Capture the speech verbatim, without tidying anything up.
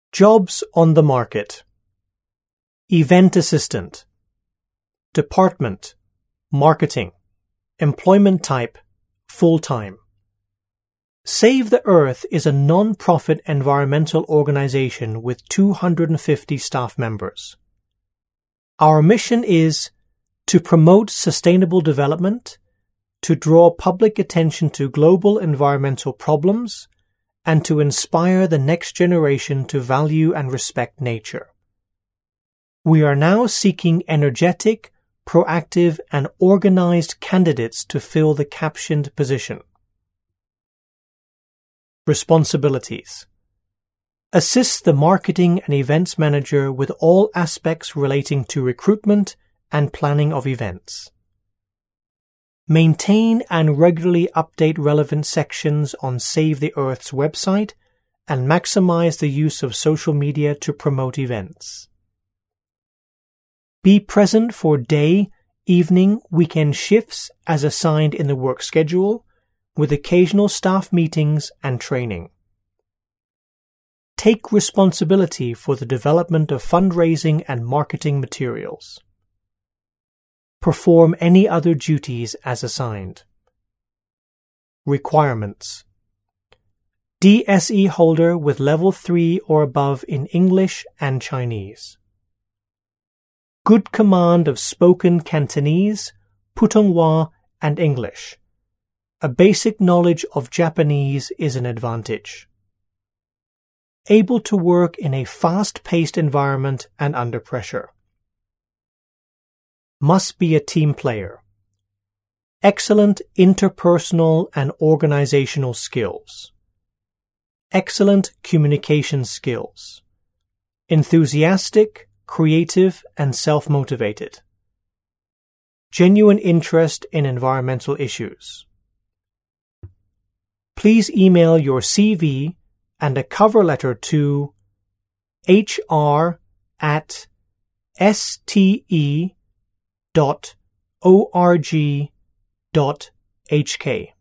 Jobs on the market. Event assistant. Department. Marketing. Employment type. Full-time. Save the Earth is a non-profit environmental organization with two hundred fifty staff members. Our mission is to promote sustainable development, to draw public attention to global environmental problems, and to inspire the next generation to value and respect nature. We are now seeking energetic, proactive, and organized candidates to fill the captioned position. Responsibilities. Assist the marketing and events manager with all aspects relating to recruitment and planning of events. Maintain and regularly update relevant sections on Save the Earth's website and maximize the use of social media to promote events. Be present for day, evening, weekend shifts as assigned in the work schedule, with occasional staff meetings and training. Take responsibility for the development of fundraising and marketing materials. Perform any other duties as assigned. Requirements. D S E holder with level three or above in English and Chinese. Good command of spoken Cantonese, Putonghua, and English. A basic knowledge of Japanese is an advantage. Able to work in a fast-paced environment and under pressure. Must be a team player. Excellent interpersonal and organizational skills. Excellent communication skills. Enthusiastic, creative, and self-motivated. Genuine interest in environmental issues. Please email your C V and a cover letter to h r at s t e dot org dot h k.